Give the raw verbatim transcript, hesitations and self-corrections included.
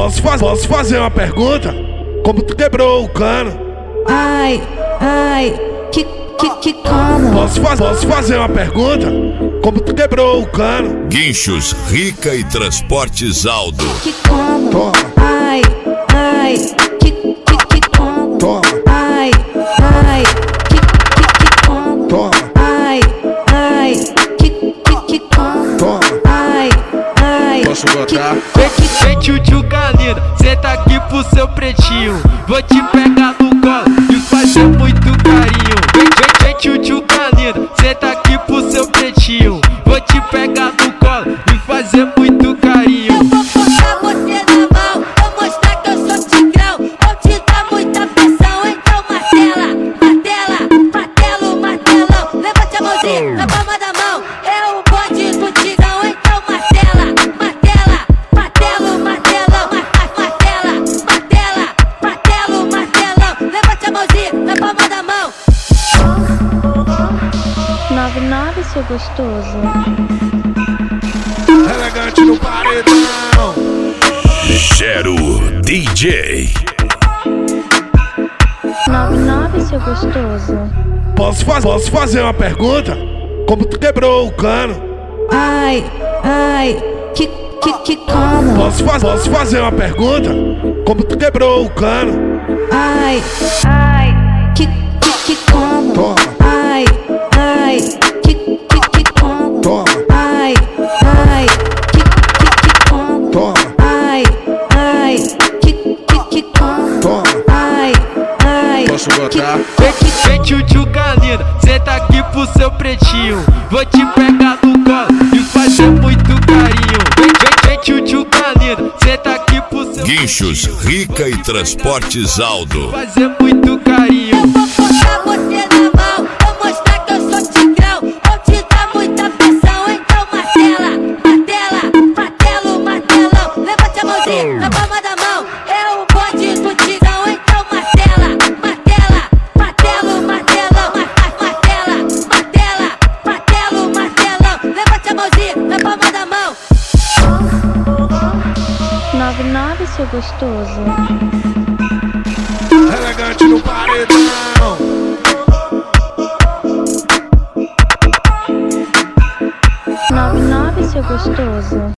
posso, faz, posso fazer uma pergunta? Como tu quebrou o cano? Ai, ai, que, que, que como? Posso, faz, posso fazer uma pergunta? Como tu quebrou o cano? Guinchos Rica e Transportes Aldo. Que como? Toma, Ai, ai, que, que, que como? toma, Ai, ai, que, que, que como? toma, Ai, ai, que, que, que como? toma. Ai, ai, Posso botar? Vem, vem tchutchuca linda, senta aqui pro seu pretinho. Vou te pegar no colo e fazer muito carinho. Vem, vem, vem tchutchuca linda, senta aqui pro seu pretinho. Vou te pegar no colo e fazer muito carinho. Eu vou botar você na mão, vou mostrar que eu sou tigrão. Vou te dar muita pressão, então martela, martela, martelo, martelão. Levante a mãozinha na palma da mão, é o bonde do tigrão. Então martela, martela, martelo, martelão. Martela, martela, martelo, martelão. Levante a mãozinha na palma da mão. nove nove, seu gostoso. Elegante no paredão. Gero D J. nove nove, seu gostoso. Posso, faz, posso fazer uma pergunta? Como tu quebrou o cano? ai, ai, que, que, que como? Posso, faz, posso fazer uma pergunta? Como tu quebrou o cano? Ai, ai, que, que, que como? Toma, Ai, ai, que, que, que como? toma, Ai, ai, que, que, que como? toma, Ai, ai, que, que, que como? toma. Ai, ai, Posso botar? Vem, vem tchutchuca linda, senta aqui pro seu pretinho. Vou te pegar no colo e fazer muito carinho. Vem, vem, vem tchutchuca linda, senta aqui pro seu Guinchos Rica e Transportes Aldo. fazer muito carinho. Eu vou botar você na mão, vou mostrar que eu sou tigrão. Vou te dar muita pressão, então martela, martela, martelo, martelão. Levante a mãozinha na palma da mão, é o bonde do tigrão. Então martela, martela, martelo, martelão. Martela, martela, martelo, martelão. Levante a mãozinha na palma da mão. nove nove, seu gostoso. Elegante no paredão. nove nove, seu gostoso.